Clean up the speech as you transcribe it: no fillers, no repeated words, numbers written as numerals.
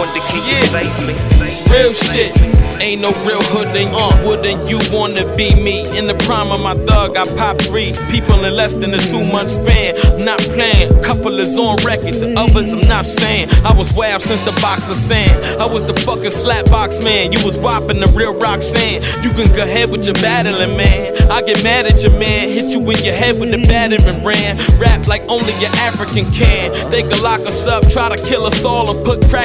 want to keep Yeah. it safe. Real shit. Ain't no real hood than you. Wouldn't you wanna be me? In the prime of my thug, I pop 3 people in less than a 2-month span. I'm not playing, couple is on record, the others I'm not saying. I was wild since the box of sand. I was the fucking slapbox man. You was whopping the real Roxanne. You can go ahead with your battling, man. I get mad at your man, hit you in your head with the battering brand. Rap like only your African can. They could lock us up, try to kill us all and put crack